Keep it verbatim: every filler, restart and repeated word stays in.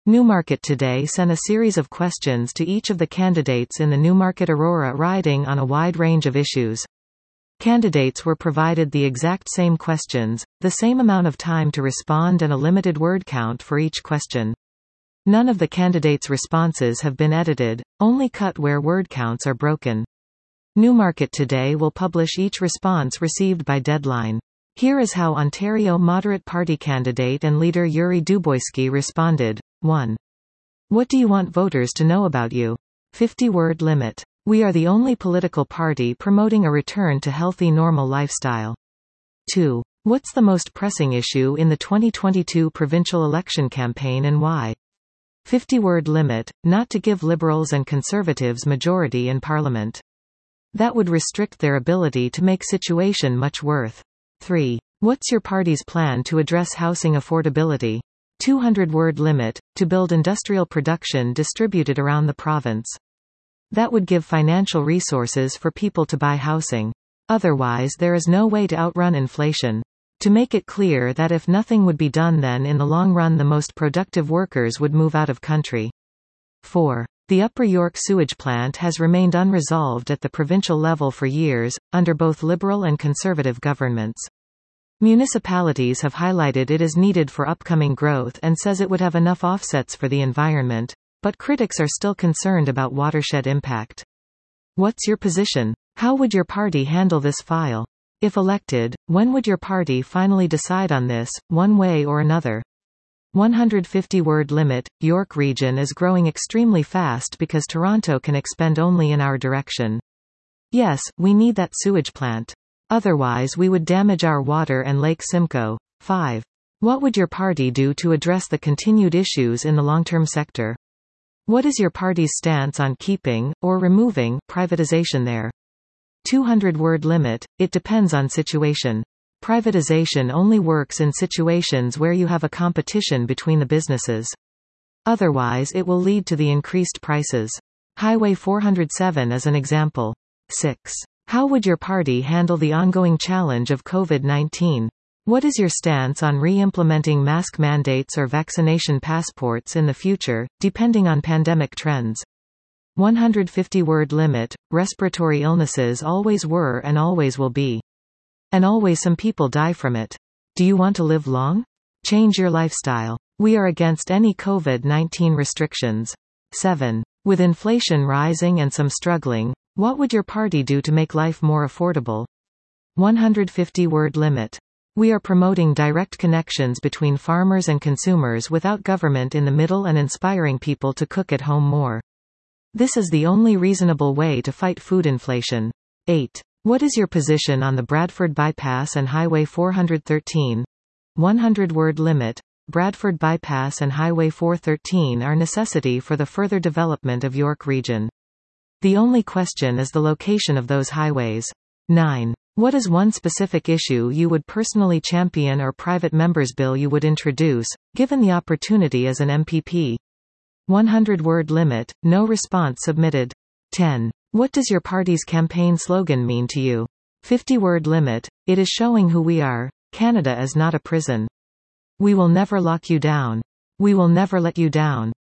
Newmarket Today sent a series of questions to each of the candidates in the Newmarket Aurora riding on a wide range of issues. Candidates were provided the exact same questions, the same amount of time to respond and a limited word count for each question. None of the candidates' responses have been edited, only cut where word counts are broken. Newmarket Today will publish each response received by deadline. Here is how Ontario Moderate Party candidate and leader Yuri Duboisky responded. one. What do you want voters to know about you? fifty word limit. We are the only political party promoting a return to healthy normal lifestyle. two. What's the most pressing issue in the twenty twenty-two provincial election campaign and why? fifty word limit, not to give Liberals and Conservatives majority in Parliament. That would restrict their ability to make situation much worse. three. What's your party's plan to address housing affordability? two hundred word limit, to build industrial production distributed around the province. That would give financial resources for people to buy housing. Otherwise there is no way to outrun inflation. To make it clear that if nothing would be done, then in the long run the most productive workers would move out of country. four. The Upper York sewage plant has remained unresolved at the provincial level for years, under both Liberal and Conservative governments. Municipalities have highlighted it as needed for upcoming growth and says it would have enough offsets for the environment, but critics are still concerned about watershed impact. What's your position? How would your party handle this file? If elected, when would your party finally decide on this, one way or another? one hundred fifty word limit. York Region is growing extremely fast because Toronto can expend only in our direction. Yes, we need that sewage plant. Otherwise we would damage our water and Lake Simcoe. five. What would your party do to address the continued issues in the long-term sector? What is your party's stance on keeping, or removing, privatization there? two hundred word limit, it depends on situation. Privatization only works in situations where you have a competition between the businesses. Otherwise it will lead to the increased prices. Highway four oh seven is an example. six. How would your party handle the ongoing challenge of COVID nineteen? What is your stance on re-implementing mask mandates or vaccination passports in the future, depending on pandemic trends? one hundred fifty word limit. Respiratory illnesses always were and always will be. And always some people die from it. Do you want to live long? Change your lifestyle. We are against any COVID nineteen restrictions. seven. With inflation rising and some struggling, what would your party do to make life more affordable? one hundred fifty word limit. We are promoting direct connections between farmers and consumers without government in the middle and inspiring people to cook at home more. This is the only reasonable way to fight food inflation. eight. What is your position on the Bradford Bypass and Highway four thirteen? one hundred word limit. Bradford Bypass and Highway four thirteen are necessity for the further development of York Region. The only question is the location of those highways. nine. What is one specific issue you would personally champion or private members bill you would introduce, given the opportunity as an M P P? one hundred word limit, no response submitted. ten. What does your party's campaign slogan mean to you? fifty word limit, it is showing who we are. Canada is not a prison. We will never lock you down. We will never let you down.